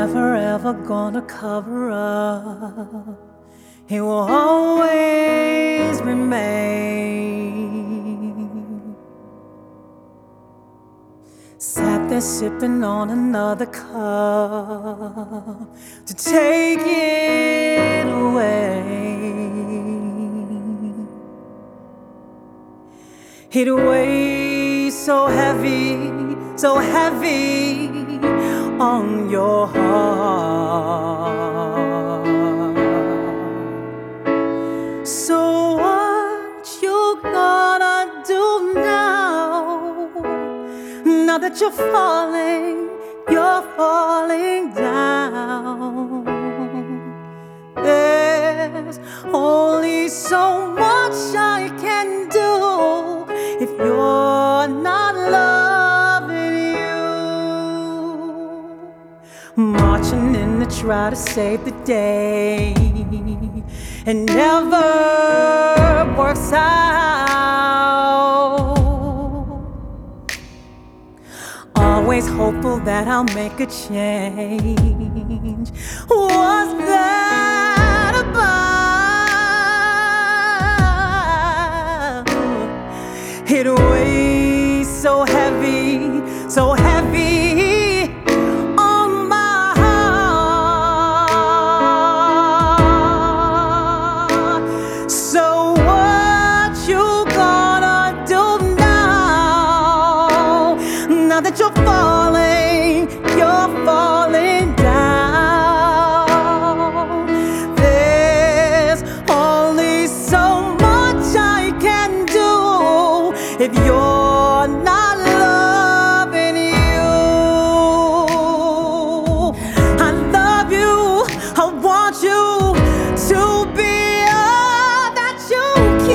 never ever gonna cover up. He will always remain. Sat there sipping on another cup to take it away. He'd weigh so heavy on your heart. So what you gonna do now? Now that you're falling down. There's only so much I can do if you're not loving you. Marching in to try to save the day, it never works out. Always hopeful that I'll make a change. What's that about? It weighs so heavy on my heart. So what you gonna do now? Now that you're falling down. There's only so much I can do if you're not loving you. I love you, I want you to be all that you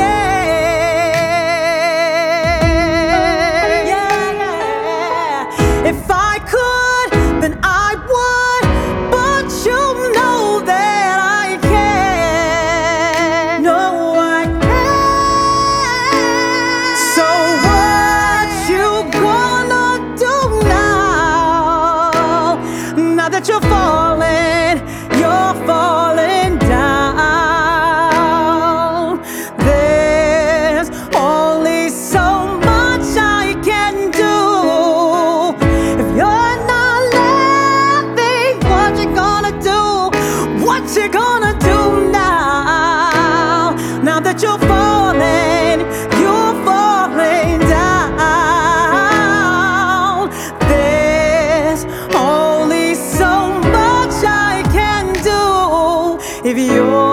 can. Yeah. If I could, then I would, but you know that I can't. No, I can't. So what you gonna do now? Now that you're falling down. There's only so much I can do if you're not laughing. What you gonna do? What you gonna do now? Now that you're falling down. There's only so much I can do if you're